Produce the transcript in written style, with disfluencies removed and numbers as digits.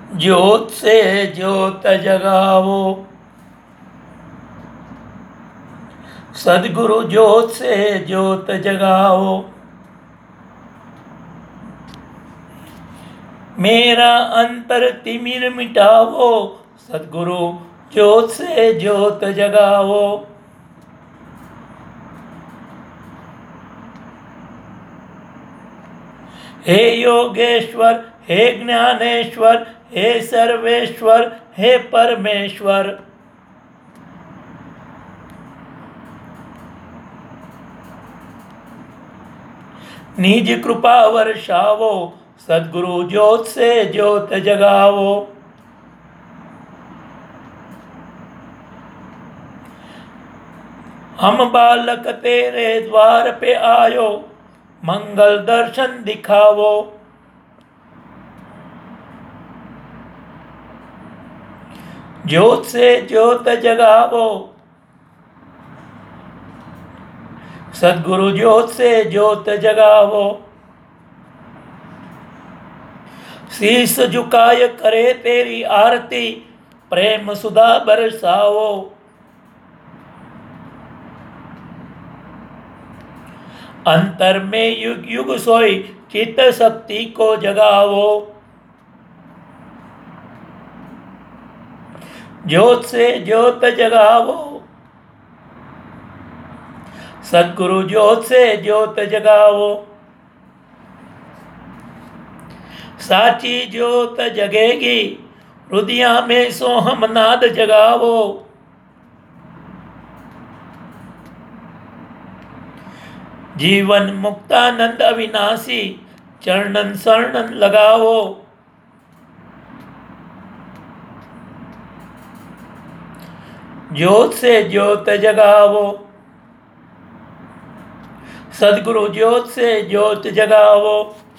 ज्योत से ज्योत जगावो, सदगुरु ज्योत से ज्योत जगाओ। मेरा अंतर तिमिर मिटाओ, सदगुरु ज्योत से ज्योत जगाओ। हे योगेश्वर, हे ज्ञानेश्वर, हे सर्वेश्वर, हे परमेश्वर, निज कृपा वर्षावो, सदगुरु ज्योत से ज्योत जगावो। हम बालक तेरे द्वार पे आयो, मंगल दर्शन दिखावो। ज्योत से ज्योत जगावो, सदगुरु ज्योत से ज्योत जगावो। शीश झुकाय करे तेरी आरती, प्रेम सुधा बरसाओ। अंतर में युग युग सोई, चित्त शक्ति को जगाओ। ज्योत से ज्योत जगावो, सदगुरु ज्योत से ज्योत जगावो। साची ज्योत जगेगी, हृदय में सोहम नाद जगावो। जीवन मुक्तानंद अविनाशी, चरणन शरणन लगावो। ज्योत से ज्योत जगावो, सदगुरु ज्योत से ज्योत जगावो।